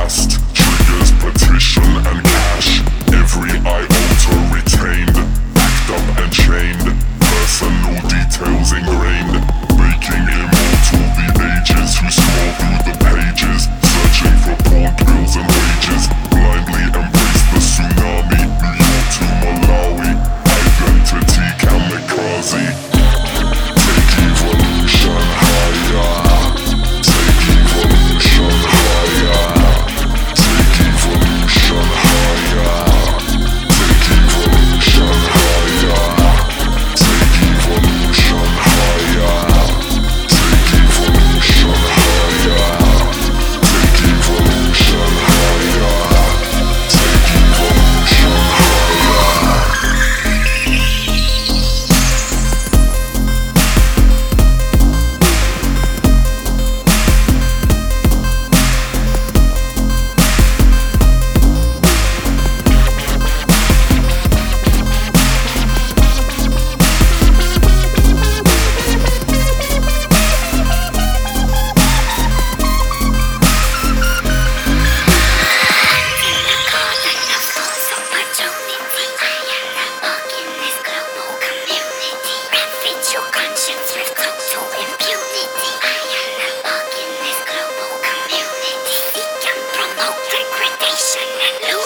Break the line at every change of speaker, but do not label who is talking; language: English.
fast. Triggers, petition and cash. Every iota retained, backed up and chained. Personal details ingrained, making immortal the ages who scroll through the pages, searching for porn pills and wages. Blindly embrace the tsunami, New York to Malawi. Identity kamikaze. Take evolution higher. Take evolution higher. Take evolution higher. Take evolution higher. Take evolution higher. Take evolution higher. Take evolution higher. Take evolution higher.
Degradation and